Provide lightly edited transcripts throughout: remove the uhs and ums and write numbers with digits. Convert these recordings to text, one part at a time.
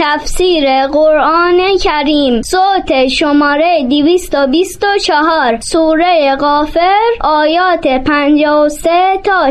تفسیر قرآن کریم، صوت شماره 224، سوره غافر، آیات 53 تا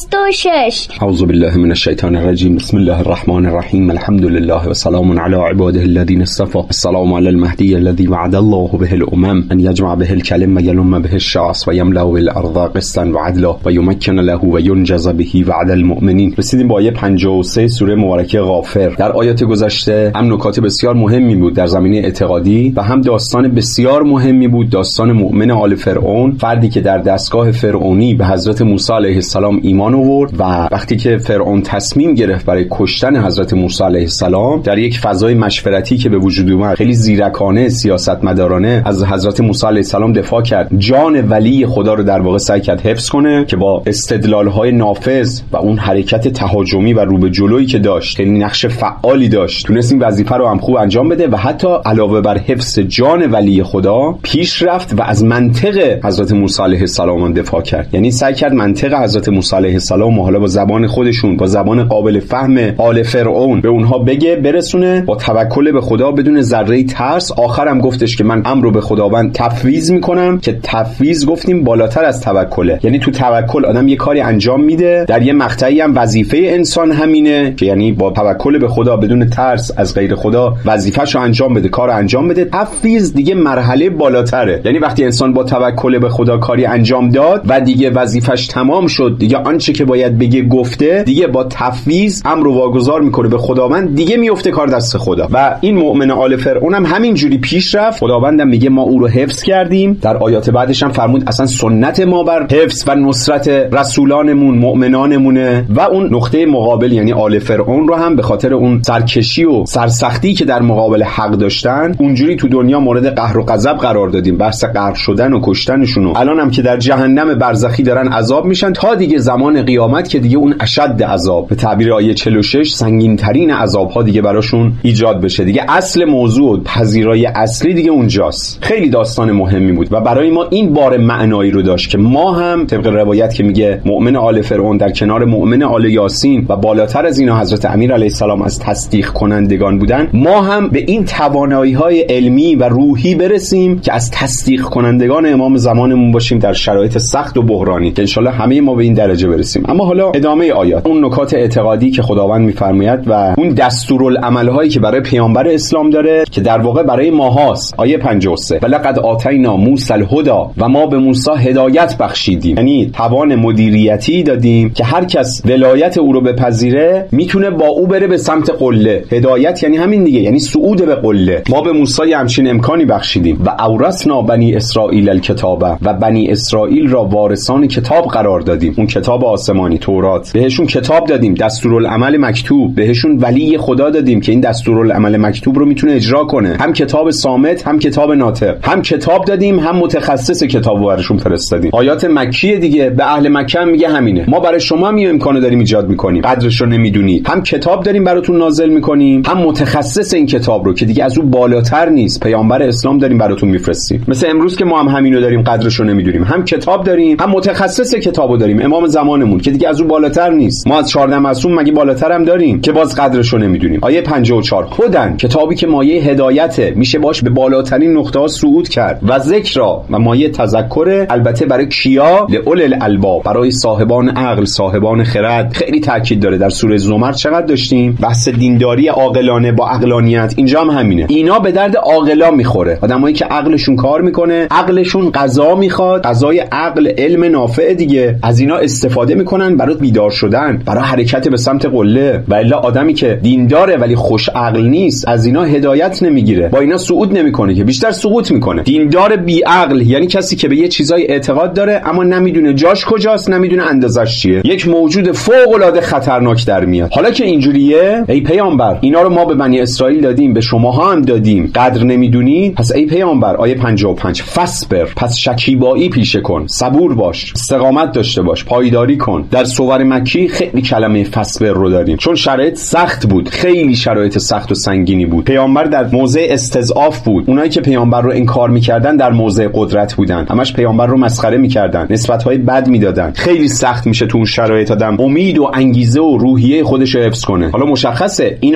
66. اعوذ بالله من الشیطان الرجیم. بسم الله الرحمن الرحیم. الحمد لله و سلام علی عباده الذین اصطفى. السلام علی المهدی الذی وعد الله به الامم ان یجمع به الکلم و یلم به الشعث و یملأ الارض قسطا و عدلا و یمکن له و ینجز به وعد المؤمنین. رسیدیم با آیه 53 سوره مبارکه غافر. در آیات گذشته هم نکات بسیار مهمی بود در زمینه اعتقادی و هم داستان بسیار مهمی بود، داستان مؤمن آل فرعون، فردی که در دستگاه فرعونی به حضرت موسی علیه السلام ایمان آورد و وقتی که فرعون تصمیم گرفت برای کشتن حضرت موسی علیه السلام، در یک فضای مشورتی که به وجود اومد، خیلی زیرکانه، سیاستمدارانه از حضرت موسی علیه السلام دفاع کرد، جان ولی خدا رو در واقع سعی کرد حفظ کنه که با استدلال‌های نافذ و اون حرکت تهاجمی و رو به جلویی که داشت، خیلی نقش فعالی داشت، تونست این وظیفه رو هم خوب انجام بده و حتی علاوه بر حفظ جان ولی خدا پیش رفت و از منطق حضرت موسی علیه السلام دفاع کرد. یعنی سعی کرد منطق حضرت موسی علیه السلام حالا با زبان خودشون، با زبان قابل فهم آل فرعون به اونها بگه، برسونه، با توکل به خدا بدون ذره ترس. آخرم گفتش که من امر رو به خداوند تفویض میکنم، که تفویض گفتیم بالاتر از توکله. یعنی تو توکل آدم یه کاری انجام میده، در یه مقطعی هم وظیفه انسان همینه که یعنی با توکل به خدا بدون ترس از غیر خدا وظیفه‌شو انجام بده، کارو انجام بده. تفویض دیگه مرحله بالاتره. یعنی وقتی انسان با توکل به خدا کاری انجام داد و دیگه وظیفش تمام شد، دیگه آنچه که باید بگه گفته، دیگه با تفویض امر رو واگذار میکنه به خداوند، دیگه میفته کار دست خدا. و این مؤمن آل فرعون هم همین جوری پیش رفت. خداوندم میگه ما او رو حفظ کردیم. در آیات بعدش هم فرمود اصلا سنت ما بر حفظ و نصرت رسولانمون، مؤمنانمونه. و اون نقطه مقابل یعنی آل فرعون رو هم به خاطر اون سرکشی و سرسختی که در مقابل حق داشتن، اونجوری تو دنیا مورد قهر و غضب قرار دادیم، بحث غرق شدن و کشتنشون. الان هم که در جهنم برزخی دارن عذاب میشن تا دیگه زمان قیامت که دیگه اون اشد عذاب، به تعبیر آیه 46 سنگین ترین عذاب ها دیگه براشون ایجاد بشه. دیگه اصل موضوع، پذیرای اصلی دیگه اونجاست. خیلی داستان مهمی بود و برای ما این بار معنایی رو داشت که ما هم طبق روایت که میگه مؤمن آل فرعون در کنار مؤمن آل یاسین و بالاتر از اینا حضرت امیر علیه السلام از تصدیق کنندگان بودن، ما هم به این توانایی‌های علمی و روحی برسیم که از تصدیق کنندگان امام زمانمون باشیم در شرایط سخت و بحرانی، که انشالله همه ما به این درجه برسیم. اما حالا ادامه آیات، اون نکات اعتقادی که خداوند میفرماید و اون دستورالعمل‌هایی که برای پیامبر اسلام داره که در واقع برای ما هاست. آیه 53 ولقد آتینا موسی الهدی و ما به موسی هدایت بخشیدیم. یعنی توان مدیریتی دادیم که هر کس ولایت او رو بپذیره میتونه با او بره به سمت قله. هدایت یعنی همین دیگه، یعنی صعود به قله. ما به موسی همچین امکانی بخشیدیم. و اورثنا بنی اسرائیل الکتاب و بنی اسرائیل را وارثان کتاب قرار دادیم. اون کتاب آسمانی تورات، بهشون کتاب دادیم، دستورالعمل مکتوب، بهشون ولی خدا دادیم که این دستورالعمل مکتوب رو میتونه اجرا کنه. هم کتاب صامت، هم کتاب ناطق، هم کتاب دادیم، هم متخصص کتاب رو براشون فرستادیم. آیات مکیه دیگه، به اهل مکه هم میگه همینه. ما برای شما هم این امکانو داریم ایجاد میکنیم، قدرش رو نمیدونید. هم کتاب داریم براتون نازل میکنیم، هم متخصص این کتاب رو که دیگه از اون بالاتر نیست، پیامبر اسلام داریم براتون میفرستیم. مثل امروز که ما هم همینو داریم، قدرش رو نمیدونیم. هم کتاب داریم، هم متخصص کتابو داریم، امام زمانمون که دیگه از اون بالاتر نیست. ما از 14 معصوم مگه بالاتر هم داریم که باز قدرش رو نمیدونیم. آیه 54 هدن، کتابی که مایه هدایته، میشه باش به بالاترین نقطه ها صعود کرد. و ذکرا، و مایه تذکر، البته برای کیا؟ لأول الالباب، برای صاحبان عقل، صاحبان خرد. خیلی تاکید داره. در سوره زمر چقدر داشتیم بحث دینداری عاقلانه با عقلانیت، اینجا هم همینه. اینا به درد عاقلا میخوره، آدمایی که عقلشون کار میکنه، عقلشون غذا میخواد، غذای عقل علم نافع دیگه، از اینا استفاده میکنن برای بیدار شدن، برای حرکت به سمت قله. و الا آدمی که دینداره ولی خوش عقل نیست، از اینا هدایت نمیگیره، با اینا صعود نمیکنه، که بیشتر سقوط میکنه. دیندار بی عقل یعنی کسی که به یه چیزای اعتقاد داره اما نمیدونه جاش کجاست، نمیدونه اندازش چیه. یک موجود فوق العاده خطرناک در میاد. حالا که اینجوریه، ای پیامبر اینا رو ما به بنی اسرائیل دادیم، به شماها هم دادیم، قدر نمیدونید. پس ای پیامبر، آیه 55 فصبر، پس شکیبایی پیشه کن، صبور باش، استقامت داشته باش، پایداری کن. در سور مکی خیلی کلمه فصبر رو داریم چون شرایط سخت بود، خیلی شرایط سخت و سنگینی بود. پیامبر در موضع استضعاف بود. اونایی که پیامبر رو انکار میکردن در موضع قدرت بودن، همش پیامبر رو مسخره میکردن، نسبت‌های بد میدادن. خیلی سخت میشه تو اون شرایط آدم امید و انگیزه و روحیه خودش رو حفظ کنه. حالا مشخصه این آیه مخصوص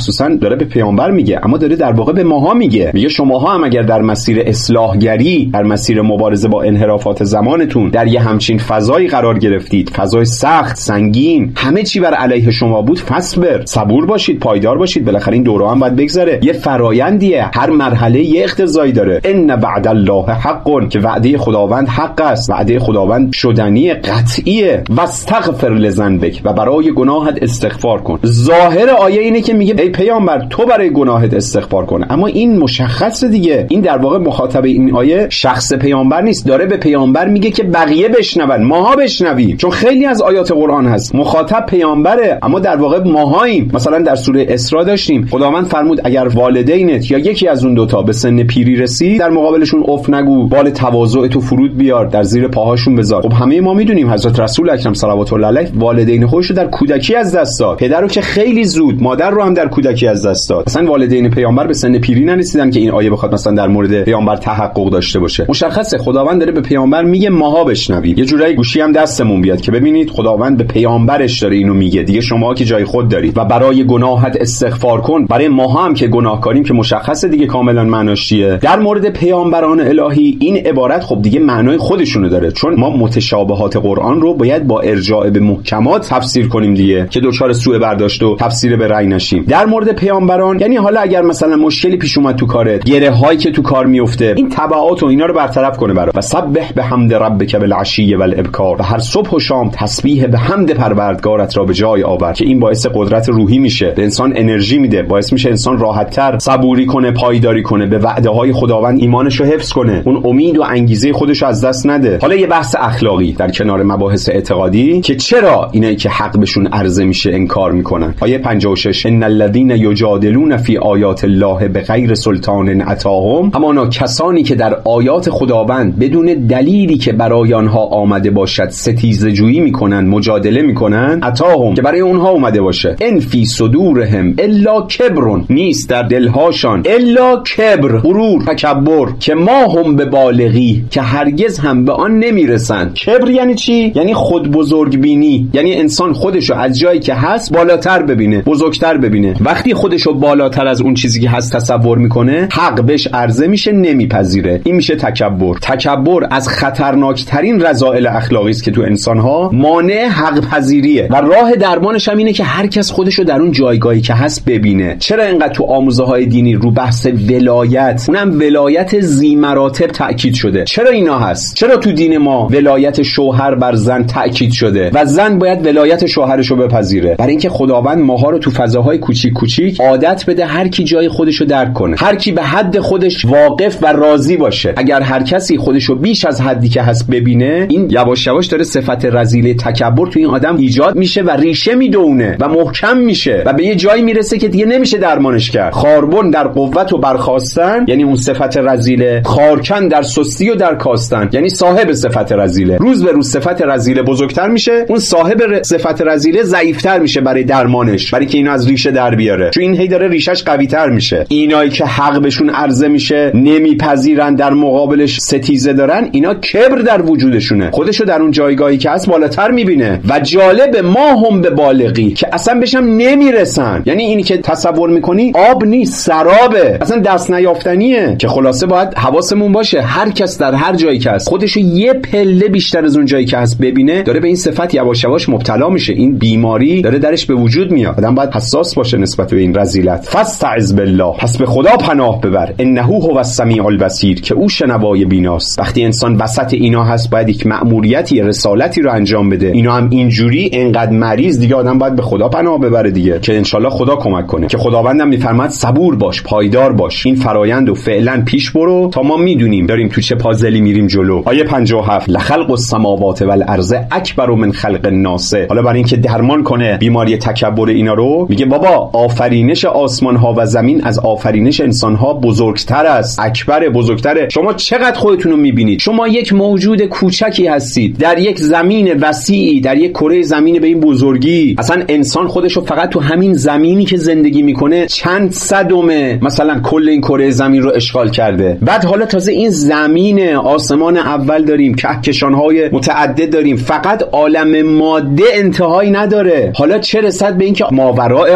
مخصوصا داره به پیامبر میگه، اما داره در واقع به ماها میگه شماها هم اگر در مسیر اصلاحگری، در مسیر مبارزه با انحرافات زمانتون در یه همچین فضایی قرار گرفتید، فضای سخت، سنگین، همه چی بر علیه شما بود، فصبر، صبور باشید، پایدار باشید، بالاخره این دوره هم باید بگذره. یه فرایندیه، هر مرحله یه اقتضایی داره. ان وعد الله حق، که وعده خداوند حق است، وعده خداوند شدنی، قطعیه. واستغفر لذنبک، و برای گناهت استغفار کن. ظاهر آیه اینه که میگه ای پیامبر تو برای گناهت استغفار کن، اما این مشخصه دیگه. این در واقع مخاطب این آیه شخص پیامبر نیست، داره به پیامبر میگه که بقیه بشنون، ماها بشنویم. چون خیلی از آیات قرآن هست مخاطب پیامبره، اما در واقع ماهاییم. مثلا در سوره اسراء داشتیم خداوند فرمود اگر والدینت یا یکی از اون دوتا به سن پیری رسید، در مقابلشون اف نگو، بال تواضع تو فرود بیار، در زیر پاهاشون بذار. خب همه ما میدونیم حضرت رسول اکرم صلوات الله علیه والدین خودش رو در کودکی از دست داد، پدر رو که خیلی زود، مادر رو هم در کودکی از دست داد. اصلا والدین پیامبر به سن پیری نرسیدن که این آیه بخواد مثلا در مورد پیامبر تحقق داشته باشه. مشخصه خداوند داره به پیامبر میگه ماها بشنوید. یه جورایی گوشی هم دستمون بیاد که ببینید خداوند به پیامبرش داره اینو میگه، دیگه شما که جای خود دارید و برای گناهت استغفار کن. برای ماها هم که گناهکاریم که مشخصه دیگه کاملا معناش چیه. در مورد پیامبران الهی این عبارت خب دیگه معنای خودشونو داره، چون ما متشابهات قرآن رو باید با ارجاع به محکمات تفسیر کنیم دیگه، که دچار سوء برداشت و تفسیر به رأی نشیم. در مورد پیامبران یعنی حالا اگر مثلا مشکلی پیش اومد تو کارت، گره هایی که تو کار میفته، این تبعات و اینا رو برطرف کنه برات. و سبح بحمد ربک بالعشی والابکار، و هر صبح و شام تسبیح به حمد پروردگارت را به جای آور، که این باعث قدرت روحی میشه، به انسان انرژی میده، باعث میشه انسان راحت‌تر صبوری کنه، پایداری کنه، به وعده های خداوند ایمانش رو حفظ کنه، اون امید و انگیزه خودش رو از دست نده. حالا یه بحث اخلاقی در کنار مباحث اعتقادی که چرا اینایی که حق بهشون عرضه میشه انکار میکنن. آیه 56 ان الذين یجادلون فی آیات الله بغیر سلطان اتاهم، همانا کسانی که در آیات خداوند بدون دلیلی که برای آنها آمده باشد ستیزه جویی میکنن، مجادله میکنن، اتاهم که برای اونها اومده باشه، ان فی صدورهم الا کبر، نیست در دلهاشان الا کبر، غرور، تکبر، که ما هم به بالغی، که هرگز هم به آن نمیرسن. کبر یعنی چی؟ یعنی خود بزرگ بینی، یعنی انسان خودشو از جایی که هست بالاتر ببینه، بزرگتر ببینه. وقتی خودشو بالاتر از اون چیزی که هست تصور میکنه، حق بهش عرضه میشه، نمیپذیره. این میشه تکبر. تکبر از خطرناکترین رذائل اخلاقی است که تو انسانها مانع حق پذیریه و راه درمانش هم اینه که هر کس خودشو در اون جایگاهی که هست ببینه. چرا اینقدر تو آموزه های دینی رو بحث ولایت، اونم ولایت ذی مراتب تاکید شده؟ چرا اینا هست؟ چرا تو دین ما ولایت شوهر بر زن تاکید شده و زن باید ولایت شوهرش رو بپذیره؟ برای اینکه خداوند ماها رو تو فضاهای کوچیک کوچیک عادت بده هر کی جای خودش رو درک کنه، هر کی به حد خودش واقف و راضی باشه. اگر هر کسی خودش رو بیش از حدی که هست ببینه، این یواش یواش داره صفت رذیله تکبر تو این آدم ایجاد میشه و ریشه میدونه و محکم میشه و به یه جایی میرسه که دیگه نمیشه درمانش کرد. خاربن در قوت و برخاستن یعنی اون صفت رذیله، خارکن در سستی و در کاستن یعنی صاحب صفت رذیله. روز به روز صفت رذیله بزرگتر میشه، اون صاحب صفت رذیله ضعیف‌تر میشه برای درمانش، برای که اینو از ریشه در بیاره، چون این هی داره ریشش قوی‌تر میشه. اینایی که حق بهشون عرضه میشه نمیپذیرن، در مقابلش ستیزه دارن، اینا کبر در وجودشونه، خودشو در اون جایگاهی که هست بالاتر میبینه. و جالب ما هم به بالغی، که اصلا بهشم نمیرسن. یعنی اینی که تصور میکنی آب نیست، سرابه، اصلا دست نیافتنیه. که خلاصه باید حواسمون باشه هر کس در هر جایی که هست خودشو یه پله بیشتر از اون جایی که هست ببینه، داره به این صفت یواش یواش مبتلا میشه. این بیماری داره درش به وجود میاد. آدم باید حساس باشه نسبت به این رذیلت. فاستعذ بالله، پس به خدا پناه ببر. انه هو السمیع البصیر، که او شنوای بیناست. وقتی انسان وسط اینا هست باید یک مأموریتی، رسالتی رو انجام بده. اینا هم اینجوری انقدر مریض، دیگه آدم باید به خدا پناه ببره دیگه، که انشالله خدا کمک کنه. که خداوندم میفرماد صبور باش، پایدار باش، این فرایندو فعلا پیش برو تا ما میدونیم داریم تو چه پازلی میریم جلو. آیه 57 لخلق السماوات والارض اکبر من خلق الناس. حالا برای اینکه درمان کنه بیماری تکبر اینا رو، میگه بابا آفرینش آسمان ها و زمین از آفرینش انسان ها بزرگتر است، اکبر، بزرگتره. شما چقدر خودتون رو میبینید؟ شما یک موجود کوچکی هستید در یک زمین وسیعی، در یک کره زمین به این بزرگی. اصلا انسان خودشو فقط تو همین زمینی که زندگی میکنه چند صدم مثلا کل این کره زمین رو اشغال کرده. بعد حالا تازه این زمین، آسمان اول داریم، کهکشان‌های متعدد داریم، فقط عالم ماده انتهایی نداره. حالا چه رسد به این که ماوراء ماده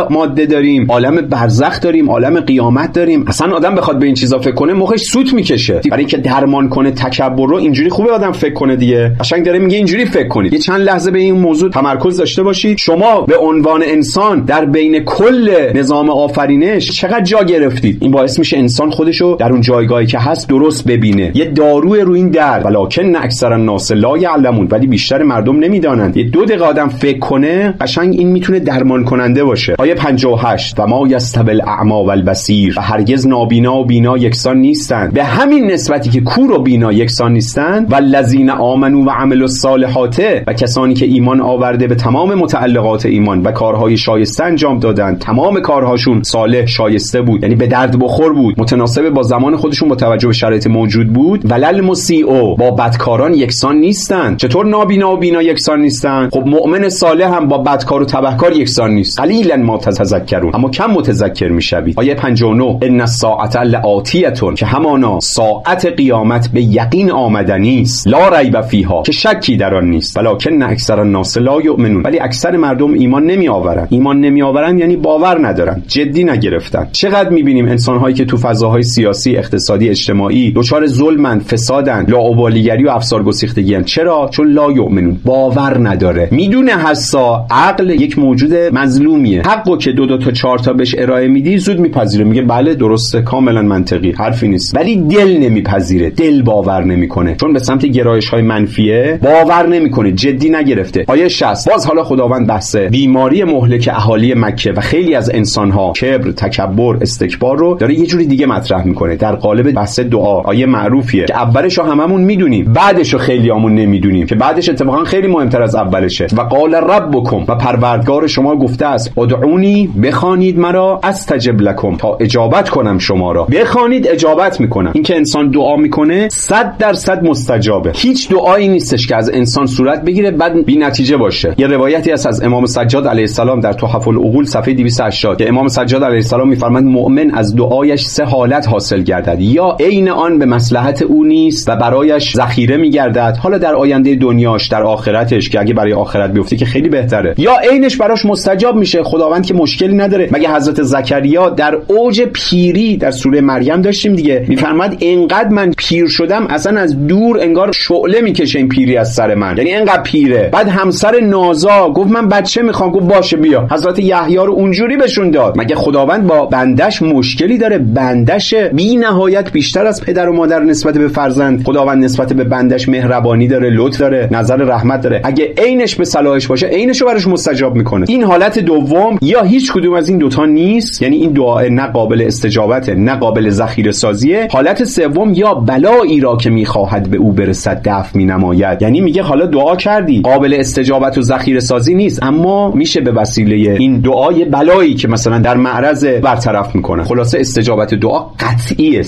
داریم، عالم برزخ داریم، عالم قیامت داریم. اصلا آدم بخواد به این چیزا فکر کنه مخش سوت میکشه. برای اینکه درمان کنه تکبر رو اینجوری خوبه آدم فکر کنه دیگه. قشنگ داره میگه اینجوری فکر کنید. یه چند لحظه به این موضوع تمرکز داشته باشید. شما به عنوان انسان در بین کل نظام آفرینش چقدر جا گرفتید. این باعث میشه انسان خودشو در اون جایگاهی که هست درست ببینه. یه داروی رو این درد، ولکن اکثر الناس لا یعلمون، ولی بیشتر مردم نمیدانند. یه 2 دقیقه آدم فکر کنه قشنگ این میتونه درمان کننده باشه. آیه 58 و ما یستوی الاعمی والبصیر، و هرگز نابینا و بینا یکسان نیستند. به همین نسبتی که کور و بینا یکسان نیستند، والذین آمنوا و عملوا الصالحات، و کسانی که ایمان آورده به تمام متعلقات ایمان و کارهای شایسته انجام دادن، تمام کارهاشون صالح شایسته بود، یعنی به درد بخور بود، متناسب با زمان خودشون با توجه به شرایط موجود بود. ولل مسیء، با بدکاران یکسان نیستند. چطور نابینا و بینا یکسان نیستند؟ خب مؤمن صالح هم با بدکار و تبهکار یکسان نیست. قلیلا ما تذکرون، اما کم متذکر میشوید. آیه 59 ان الساعه لآتیه، که همانا ساعت قیامت به یقین آمدنی است، لا ریب فیها، که شکی در آن نیست، ولکن اکثر الناس لا یؤمنون، ولی اکثر مردم ایمان نمی آورند. ایمان نمی آورند یعنی باور ندارن، جدی نگرفتن. چقدر میبینیم انسان‌هایی که تو فضاهای سیاسی، اقتصادی، اجتماعی دچار ظلمن، فسادن، لاابالیگری و افسار گسیختگیان. چرا؟ چون لا یؤمنون، باور نداره. میدونه حسا عقل یک موجود مظلومیه، حقو که 2 تا 4 تا بهش ارائه میدی زود میپذیره، میگه بله درسته، کاملا منطقی، حرفی نیست. ولی دل نمیپذیره، دل باور نمیکنه، چون به سمت گرایش‌های منفیه باور نمیکنه، جدی نگرفته. آیه 60 باز حالا خداوند بحث بیماری مهلک اهالی مکه و خیلی از انسان‌ها، کبر، تکبر، استکبار رو داره یه جوری دیگه مطرح میکنه در قالب بحث دعا. آیه معروفیه که اولشو هممون میدونیم، بعدشو خیلیامون نمیدونیم، که بعدش اتفاقا خیلی مهمتر از اولشه. و قال ربکم، و پروردگار شما گفته است ادعونی، بخوانید مرا، استجب لکم، تا اجابت کنم شما را. بخوانید اجابت میکنم. این که انسان دعا میکنه 100% مستجابه. هیچ دعایی نیستش که از انسان صورت بگیره بعد بی نتیجه باشه. یه روایتی هست از امام سجاد علیه السلام در تحف العقول صفحه 280 که امام سجاد علیه السلام میفرماید مؤمن از دعایش 3 حالت حاصل گردد، یا عین آن به مصلحت او نیست و برایش ذخیره میگردد، حالا در آینده دنیاش، در آخرتش که اگه برای آخرت بیفته که خیلی بهتره، یا عینش براش مستجاب میشه، خداوند که مشکلی نداره. مگه حضرت زکریا در اوج پیری در سوره مریم داشتیم دیگه، میفرماید اینقدر من پیر شدم اصلا از دور انگار شعله میکشه این پیری از سر من، یعنی اینقدر پیره. بعد همسر نازا گفت من بچه میخوام، گفت باشه بیا. حضرت یحیی رو اونجوری بهشون داد. مگه خداوند با بندش مشکلی داره؟ بندش بی نهایت بیشتر از پدر و مادر نسبت به فرزند. خداوند نسبت به بندش مهربانی داره، لطف داره، نظر رحمت داره. اگه عینش به صلاحش باشه عینشو براش مستجاب میکنه. این حالت دوم یا هیچ کدوم از این دوتا نیست، یعنی این دعا نه قابل استجابته نه قابل ذخیره سازیه. حالت سوم یا بلایی را که میخواهد به او برسد دفع مینماید، یعنی میگه حالا دعا کردی قابل استجابت و ذخیره سازی نیست، اما میشه به وسیله این دعا یه بلایی که مثلا در معرض برطرف میکنه. خلاصه استجابت دعا قطعیه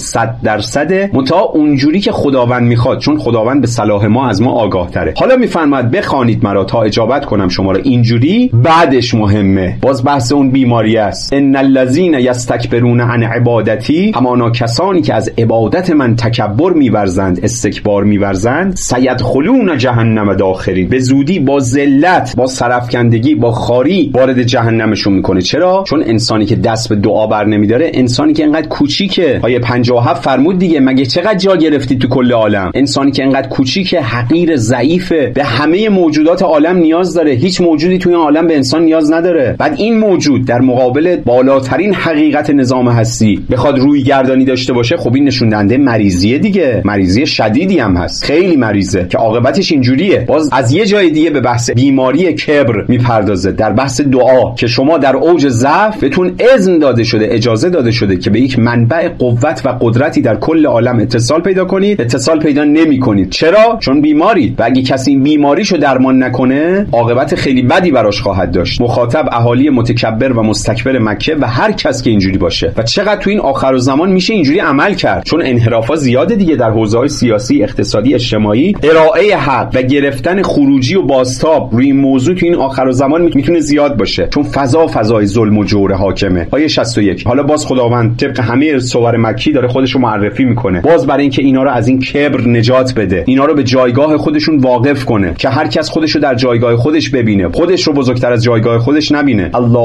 100%، متا اونجوری که خداوند میخواد، چون خداوند به صلاح ما از ما آگاه تره. حالا میفرماید بخوانید مرا تا اجابت کنم شما را. اینجوری بعدش مهمه، باز بحث اون بیماری است. ان الذين یستکبرون عن عبادتی، همانا کسانی که از عبادت من تکبر میورزند، استکبار میورزند، سیدخلون جهنم داخرین، به زودی با ذلت، با سرفکندگی، با خاری وارد جهنمشون میکنه. چرا؟ چون انسانی که دست به دعا بر نمیداره، انسانی که انقدر کوچیکه. آیه 57 فرمود دیگه، مگه چقدر جا گرفتی تو کل عالم؟ انسانی که انقدر کوچیکه، حقیر، ضعیفه، به همه موجودات عالم نیاز داره، هیچ موجودی توی این عالم به انسان نیاز نداره. بعد این موجود در مقابل بالاترین حقیقت نظام هستی بخواد روی گردانی داشته باشه، خب این نشون دهنده مریضیه دیگه، مریضی شدیدی هم هست، خیلی مریضه که عاقبتش اینجوریه. باز از یه جای دیگه به بحث بیماری کبر میپردازه در بحث دعا، که شما در اوج ضعف بهتون اذن داده شده، اجازه داده شده که به یک منبع قوت و قدرتی در کل عالم اتصال پیدا کنید، اتصال پیدا نمی‌کنید. چرا؟ چون بیمارید و اگه کسی این بیماریشو درمان نکنه عاقبت خیلی بدی براش خواهد داشت. مخاطب اهالی متکبر و مستکبر مکه و هر کس که اینجوری باشه. و چقدر تو این آخر الزمان میشه اینجوری عمل کرد، چون انحرافا زیاده دیگه در حوزه‌های سیاسی، اقتصادی، اجتماعی. ارائه حق و گرفتن خروجی و بازتاب روی این موضوع تو این آخر الزمان میتونه زیاد باشه، چون فضای ظلم و جور حاکمه. آیه 61 حالا باز خداوند طبق همه سور مکی داره خودش رو معرفی میکنه، باز برای اینکه اینا رو از این کبر نجات بده، اینا رو به جایگاه خودشون واقف کنه، که هر کس خودش رو در جایگاه خودش ببینه، خودش رو بزرگتر از جایگاه خودش نبینه. الله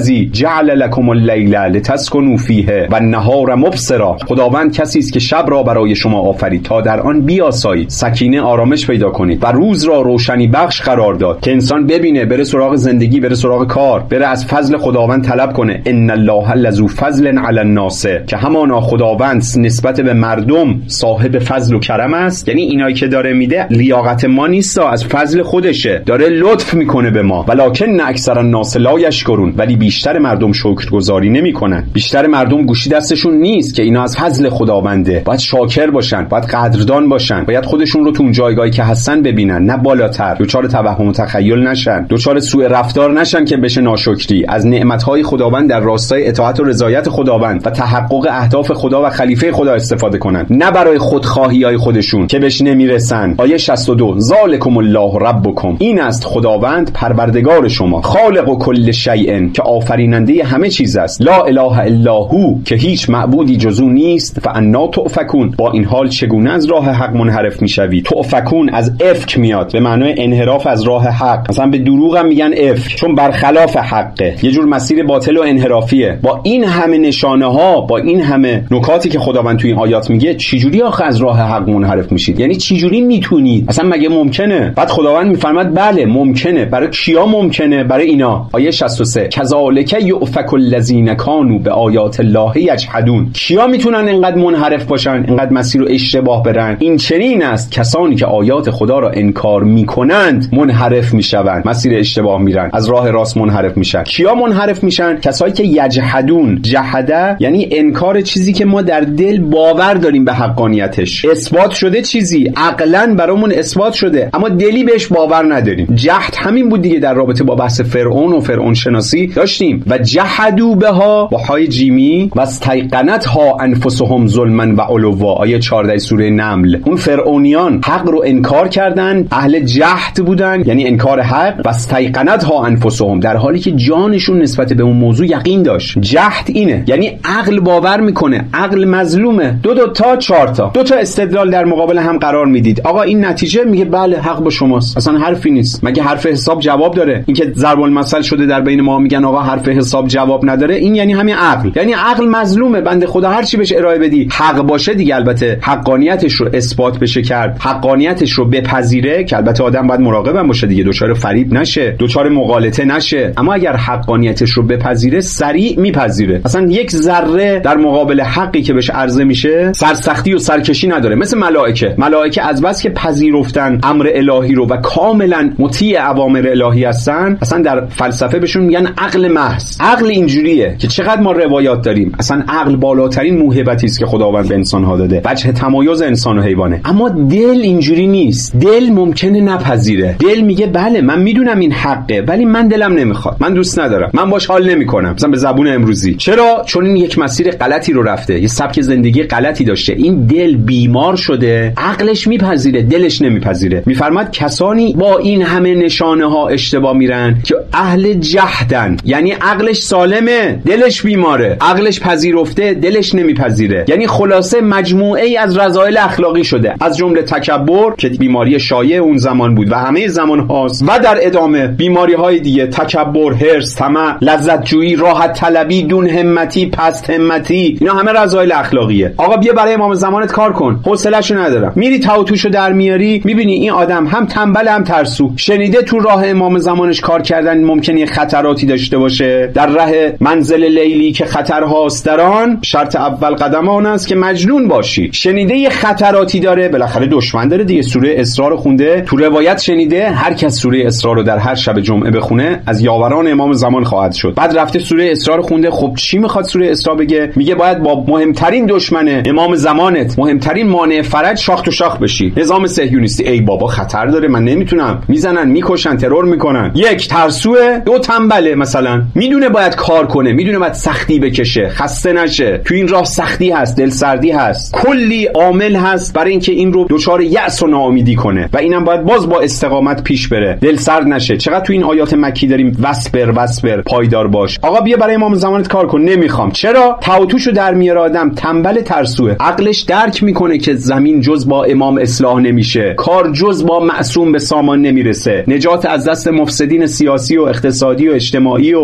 الذی جعل لكم الليل لتسکنوا فیه و النهار مبصرا. خداوند کسی است که شب را برای شما آفرید تا در آن بیاسایید، سکینه آرامش پیدا کنید، و روز را روشنی بخش قرار داد که انسان ببینه، بره سراغ زندگی، بره سراغ کار، بره از فضل خداوند طلب کنه. ان الله لذو فضل علی الناس، که همانا خداوند نسبت به مردم صاحب فضل و کرم است. یعنی اینایی که داره میده لیاقت ما نیست، از فضل خودشه، داره لطف میکنه به ما. ولکن اکثر الناس لا یشکرون، ولی بیشتر مردم شکرگزاری نمیکنن. بیشتر مردم گوشی دستشون نیست که اینا از فضل خداونده. باید شاکر باشن، باید قدردان باشن، باید خودشون رو تو اون جایگاهی که هستن ببینن، نه بالاتر. دوچار توهم و تخیل نشن، دوچار سوء رفتار نشن که بشه ناشکری. از نعمتهای خداوند در راستای اطاعت و رضایت خداوند و تحقق اهداف خدا و خلیفه خدا استفاده کنن، نه برای خودخواهی‌های خودشون که بهش نمیرسن. آیه 62: ذالکم الله ربکم، این است خداوند پروردگار شما، خالق کل شیء، که آفریننده همه چیز است، لا اله الا هو، که هیچ معبودی جز او نیست، فانا تؤفکون، با این حال چگونه از راه حق منحرف میشوید. تؤفکون از افک میاد، به معنای انحراف از راه حق. مثلا به دروغ هم میگن افک، چون برخلاف حقه، یه جور مسیر باطل و انحرافیه. با این همه نشانه ها، با این همه نکاتی که خداوند توی این آیات میگه، چجوری آخه از راه حق منحرف میشید؟ یعنی چجوری میتونید؟ اصلا مگه ممکنه؟ بعد خداوند میفرماد بله ممکنه. برای کیا ممکنه؟ برای اینا. آیه 63: کذالک یؤفک الذین کانوا بآیات الله یجحدون، کیا میتونن اینقدر منحرف باشن، اینقدر مسیر رو اشتباه برن؟ این چنین است کسانی که آیات خدا را انکار میکنند منحرف میشوند، مسیر اشتباه میرن، از راه راست منحرف میشن. کیا منحرف میشن؟ کسایی که یجحدون. جحده یعنی انکار چیزی که ما در دل باور داریم به حقانیتش، اثبات شده، چیزی عقلاً برامون اثبات شده اما دلی بهش باور نداریم. جهد همین بود دیگه، در رابطه با بحث فرعون و فرعون شناسی داشتیم. و جحدوا بها با های جیمی و استیقنتها انفسهم ظلما و علوا، آیه 14 سوره نمل. اون فرعونیان حق رو انکار کردن، اهل جهد بودن، یعنی انکار حق. و استیقنتها انفسهم، در حالی که جانشون نسبت به اون موضوع یقین داشت. جهد اینه، یعنی عقل باور میکنه، عقل مظلومه. دو تا 4 تا استدلال در مقابل هم قرار میدید. آقا این نتیجه میگه بله حق با شماست، اصلا حرفی نیست. مگه حرف حساب جواب داره؟ این که ضرب المثل شده در بین ما، میگن آقا حرف حساب جواب نداره، این یعنی همین عقل، یعنی عقل مظلومه. بنده خدا هر چی بهش ارائه بدی حق باشه دیگه، البته حقانیتش رو اثبات بشه کرد، حقانیتش رو بپذیره، که البته آدم باید مراقب هم باشه دیگه، دچار فریب نشه، دچار مغالطه نشه. اما اگر حقانیتش رو بپذیره سریع میپذیره، اصلا یک ذره در مقابل حقی که بهش عرضه میشه سرسختی و سرکشی نداره. مثل ملائکه از بس که پذیرفتن امر الهی رو و کاملا مطیع اوامر الهی هستن، اصلا در فلسفه بهشون میگن عقل محض. عقل اینجوریه که چقدر ما روایات داریم، اصلا عقل بالاترین موهبتی است که خداوند به انسان ها داده، وجه تمایز انسان و حیوانه. اما دل اینجوری نیست، دل ممکنه نپذیره. دل میگه بله من میدونم این حقه، ولی من دلم نمیخواد، من دوست ندارم، من باش حال نمیکنم. مثلا به زبون امروزی، چرا؟ چون این یک مسیر غلطی رو رفته، یه سبک زندگی غلطی داشته، این دل بیمار شده، عقلش میپذیره، دلش نمیپذیره. میفرماد کسانی با این همه نشانه ها اشتباه میرن که اهل جهدن، یعنی عقلش سالمه، دلش بیماره، عقلش پذیرفته، دلش نمیپذیره. یعنی خلاصه مجموعه ای از رذایل اخلاقی شده، از جمله تکبر که بیماری شایع اون زمان بود و همه زمان هاست، و در ادامه بیماری های دیگه، تکبر، حرص، طمع، لذت جویی، راحت طلبی، دون همتی، پست همتی، اینا همه رذایل اخلاقیه. آقا بیا برای امام زمانت کار کن، حوصله‌شو ندارم. میری توتوشو در میاری، میبینی این آدم هم تنبل هم ترسو، شنیده تو راه امام زمانش کار کردن ممکنه خطراتی داشته باشه، در راه منزل لیلی که خطرهاست در آن شرط اول قدم آن است که مجنون باشی. شنیده یه خطراتی داره، بالاخره دشمن داره دیگه. سوره اسراء رو خونده، تو روایت شنیده هر کس سوره اسراء رو در هر شب جمعه بخونه از یاوران امام زمان خواهد شد. بعد رفته سوره اسراء رو خونده، خب چی میخواد سوره اسراء بگه؟ میگه باید با مهمترین دشمن امام زمانت، مهمترین مانع فرج، شاخ تو شاخ بشی. نظام صهیونیستی. ای بابا خطر داره، من نمیتونم، میزنن، میکشن، ترور میکنن. یک ترسوه، دو تنبله، مثلا میدونه باید کار کنه، میدونه باید سختی بکشه، خسته نشه، تو این راه سختی هست، دلسردی هست، کلی عامل هست برای اینکه این رو دچار یأس و ناامیدی کنه و اینم باید باز با استقامت پیش بره، دلسرد نشه. چقدر تو این آیات مکی داریم وصبر، پایدار باش. آقا بیا برای امام زمانت کار کن، نمیخوام. چرا؟ توتوشو در میاره آدم، تنبل ترسوه، عقلش درک میکنه که زمین جز با امام اصلاح نمیشه، کار جز با معصوم به سامان نمیرسه، نجات از دست مفسدین سیاسی و اقتصادی و اجتماعی و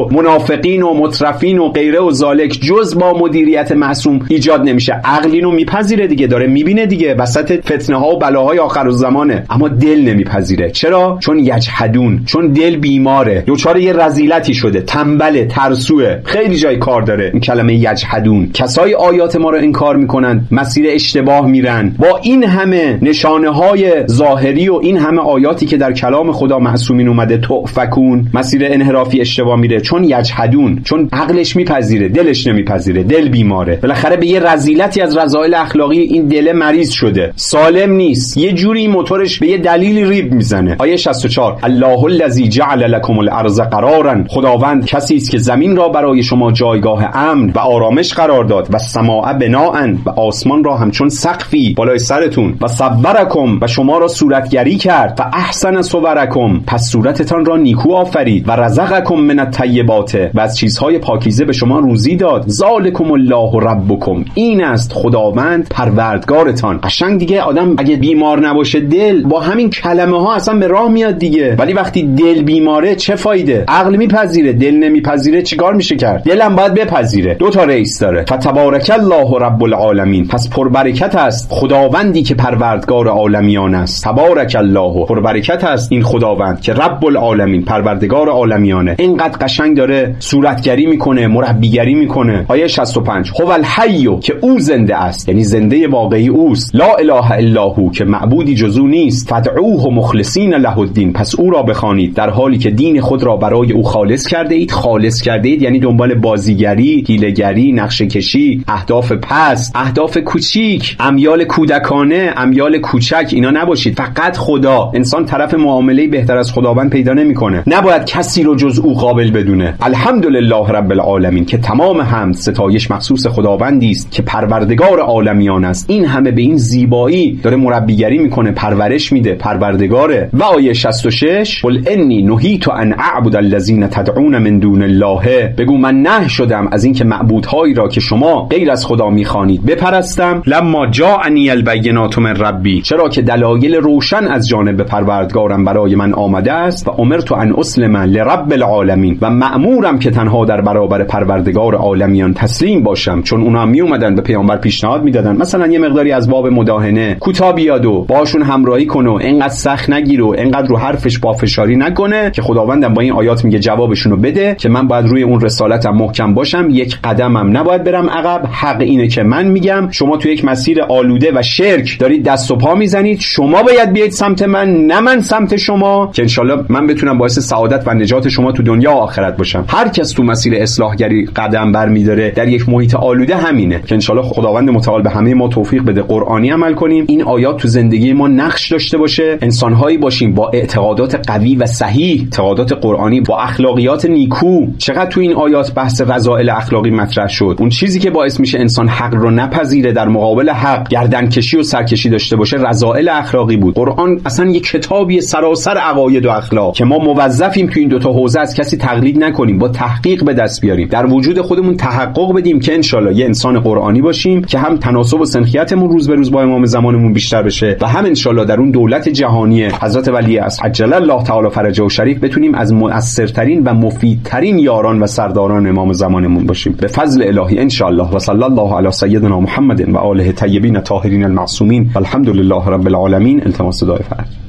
منافقین و مترفین و غیره و ذالک جز با مدیریت معصوم ایجاد نمیشه. عقل اینو میپذیره دیگه، داره میبینه دیگه وسط فتنه ها و بلاهای آخرالزمانه، اما دل نمیپذیره. چرا؟ چون یجحدون، چون دل بیماره، دچار یه رذیلتی شده، تنبله، ترسوه، خیلی جای کار داره این کلمه یجحدون. کسای آیات ما رو انکار میکنن، مسیر اشتباه میرن. با این همه نشانه های ظاهری و این همه آیاتی که در کلام خدا معصومین اومده، تؤفکون، مسیر انحرافی اشتباه میره، چون یجحدون، چون عقلش میپذیره، دلش نمیپذیره، دل بیماره. بالاخره به یه رذیلتی از رذائل اخلاقی این دل مریض شده، سالم نیست، یه جوری موتورش به یه دلیلی ریب میزنه. آیه 64 الله الذی جعل لكم الارض قرارا، خداوند کسی است که زمین را برای شما جایگاه امن و آرامش قرار داد، و السماء بناء، و آسمان را همچون سقفی بالای سرتون، و صورکم، و شما را صورتگری کرد، و احسن صورکم، پس صورتتان را نیکو آفرید، و رزقکم من الطیبات، و از چیزهای پاکیزه به شما روزی داد. ذالکم الله ربکم، این است خداوند پروردگارتان. قشنگ دیگه آدم اگه بیمار نباشه دل، با همین کلمه ها اصلا به راه میاد دیگه. ولی وقتی دل بیماره چه فایده؟ عقل میپذیره، دل نمیپذیره، چیکار میشه کرد؟ دلم باید بپذیره. دو تا رئیس داره. فتبارک الله رب العالمین، پس پربرکت است خداوندی که پروردگار عالمیان است. تبارک الله، پربرکت است این خداوند که رب العالمین، پروردگار عالمیانه. اینقدر قشنگ داره صورتگری میکنه، مربیگری میکنه. آیه 65 هو الحی، که او زنده است، یعنی زنده واقعی اوست. لا اله الا هو، که معبودی جز او نیست. فدعوه مخلصین له الدین، پس او را بخوانید در حالی که دین خود را برای او خالص کرده اید. خالص کرده اید یعنی دنبال بازیگری، حیله‌گری، نقشه کشی، اهداف پس، اهداف کوچیک، امیال کودکانه، امیال کوچک اینا نباشید. فقط خدا. انسان طرف معامله بهتر از خداوند پیدا نمیکنه. نباید کسی رو جز او قابل بدونه. الحمدلله رب العالمین، که تمام حمد ستایش مخصوص خداوندی است که پروردگار عالمیان است. این همه به این زیبایی داره مربیگری میکنه، پرورش میده، پروردگاره. و آیه 66 قل انی نهیت ان اعبد الذین تدعون من دون الله، بگو من نهی شدم از اینکه معبودهایی را که شما غیر از خدا میخوانید بپرستم. لما جاءنی البینات من ربی، چرا که دلایل روشن از جانب پروردگارم برای من آمده است. و امرت ان اسلم لرب العالمین، و مأمورم که تنها در برابر پروردگار عالمیان تسلیم باشم. چون اونا می اومدن به پیامبر پیشنهاد میدادن مثلا یه مقداری از باب مداهنه کوتاه بیاد و باشون همراهی کنه و اینقدر سخت نگیره و اینقدر رو حرفش پافشاری نکنه، که خداوندم با این آیات میگه جوابشونو بده که من باید روی اون رسالتم محکم باشم، یک قدمم نباید برم عقب. حق اینه که من میگم شما تو یک مسیر آلوده و شرک دارید دست و پا میزنید، شما باید بیاید سمت من، نه من سمت شما، که انشالله من بتونم باعث سعادت و نجات شما تو دنیا و آخرت باشم. هر کس تو مسیر اصلاحگری قدم برمی‌داره در یک محیط آلوده همینه، که انشالله خداوند متعال به همه ما توفیق بده قرآنی عمل کنیم، این آیات تو زندگی ما نقش داشته باشه، انسان‌هایی باشیم با اعتقادات قوی و صحیح، اعتقادات قرآنی با اخلاقیات نیکو. چقدر تو این آیات بحث رذائل اخلاقی مطرح شد. اون چیزی که باعث میشه انسان حق رو نپذیره، در مقابل حق گردنکشی و سرکشی داشته باشه، رذائل اخلاقی بود. قرآن اصلا یک کتابی سراسر عقاید و اخلاق که ما موظفیم تو این دو تا حوزه از کسی تقلید نکنیم، با تحقیق به دست بیاریم، در وجود خودمون تحقق بدیم که انشالله یه انسان قرآنی باشیم که هم تناسب و سنخیتمون روز به روز با امام زمانمون بیشتر بشه و هم انشالله در اون دولت جهانی حضرت ولی عصر عجل الله تعالی فرجه و شریف بتونیم از مؤثرترین و مفیدترین یاران و سرداران امام زمانمون باشیم به فضل الهی انشالله. و صلی الله علی سیدنا محمد و آله طیبین الطاهرین المعصومین. الحمدلله رب العالمین. التماس دعای فرج.